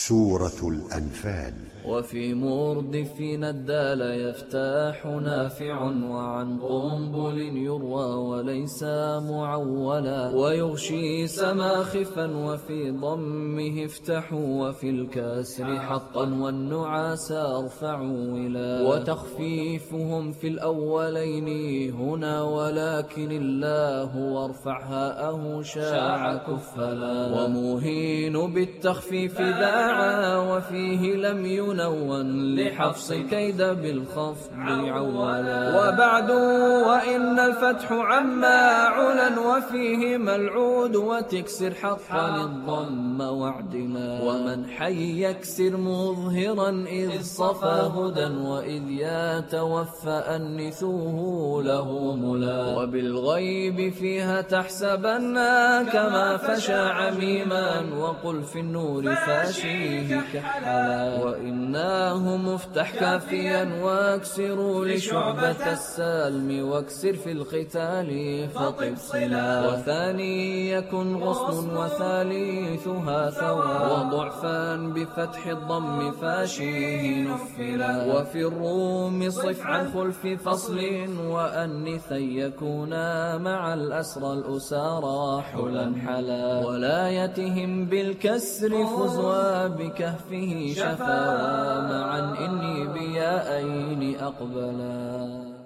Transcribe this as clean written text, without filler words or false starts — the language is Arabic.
سورة الأنفال. وفي مردفين الدال يفتاح نافع وعن قنبل يروى وليس معولا ويغشي سماخفا وفي ضمه افتحوا وفي الكسر حقا والنعاس ارفعوا ولا وتخفيفهم في الأولين هنا ولكن الله وارفع هاءه شاع كفلا ومهين بالتخفيف داعا وفيه لم ينون لحفص كيد بالخفض عولا وبعد وإن الفتح عما علا وفيه ملعود وتكسر حقا الضم وعدلا ومن حي يكسر مظهرا إذ صفى هدى وإذ يتوفى أنثوه له ملا وبالغيب فيها تحسبن كما فشى عميما وقل في النور فاشيه كحلا وإناه مفتح كافيا واكسروا لشعبة السلم واكسر في القتال فطب صلا وثاني يكن غصن وثالثها ثوى وضعفا بفتح الضم فاشيه نفلا وفي الروم صف عن خلف فصل وأنثا يكونا مع الأسرى الأسارى حلا حلا ولايتهم بالكسر فزوا بكهفه شفا معا إني بيائين أقبلا.